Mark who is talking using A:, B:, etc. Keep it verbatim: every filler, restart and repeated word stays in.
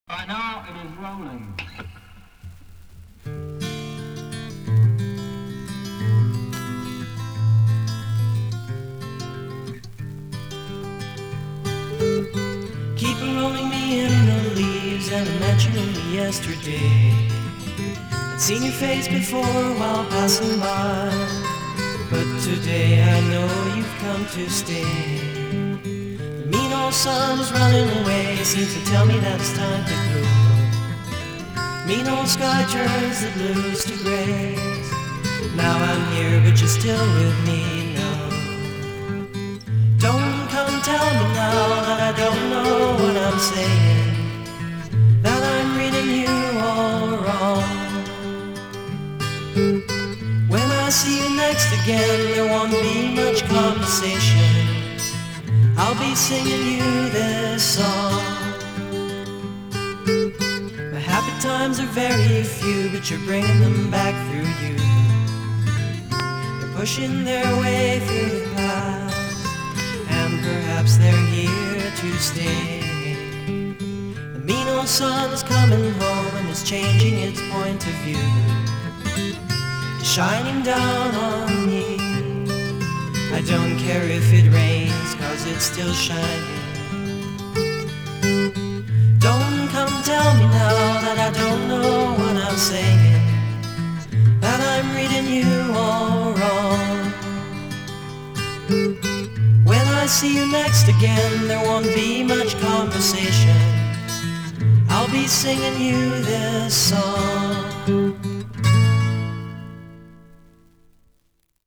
A: Right now it is rolling.
B: Keep rolling me in the leaves and imagining me yesterday. I'd seen your face before while passing by, but today I know you've come to stay. The mean old sun is running away, seems to tell me that it's time to go. Mean old sky turns the blues to grays. Now I'm here, but you're still with me now. Don't come tell me now that I don't know what I'm saying, that I'm reading you all wrong. When I see you next again, there won't be much conversation. I'll be singing you this song. The happy times are very few, but you're bringing them back through you. They're pushing their way through the past, and perhaps they're here to stay. The mean old sun is coming home and it's changing its point of view. It's shining down on me. I don't care if it rains, cause it's still shining. Don't come tell me now that I don't know what I'm saying, that I'm reading you all wrong. When I see you next again, there won't be much conversation. I'll be singing you this song.